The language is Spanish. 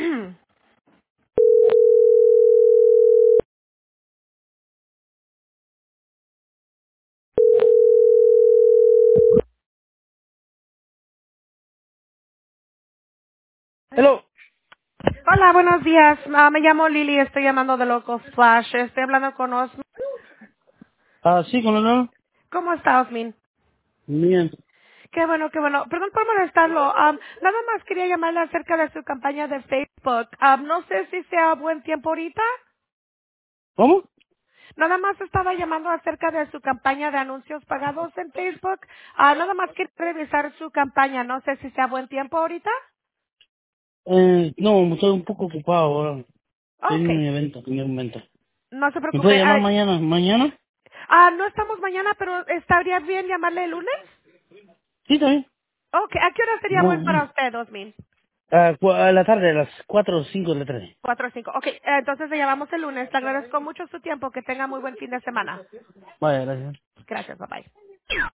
Hello. Hola, buenos días. Me llamo Lily, estoy llamando de Local Flash. Estoy hablando con Osmin. Sí, con honor. ¿Cómo está, Osmin? Bien. Qué bueno, qué bueno. Perdón por molestarlo. Nada más quería llamarle acerca de su campaña de Facebook. No sé si sea buen tiempo ahorita. ¿Cómo? Nada más estaba llamando acerca de su campaña de anuncios pagados en Facebook. Nada más quiero revisar su campaña. No sé si sea buen tiempo ahorita. No, estoy un poco ocupado ahora. Estoy en un Okay, evento, en un evento. no se ¿Me puede preocupe. llamar mañana? ¿Mañana? No estamos mañana, pero ¿estaría bien llamarle el lunes? Sí, está bien. Okay, ¿a qué hora sería No, buen para usted, Osmin? a la tarde, a las 4 o 5 de la tarde. 4 o 5. Ok, entonces le llamamos el lunes. Le agradezco mucho su tiempo. Que tenga muy buen fin de semana. Vale, gracias. Gracias, bye bye.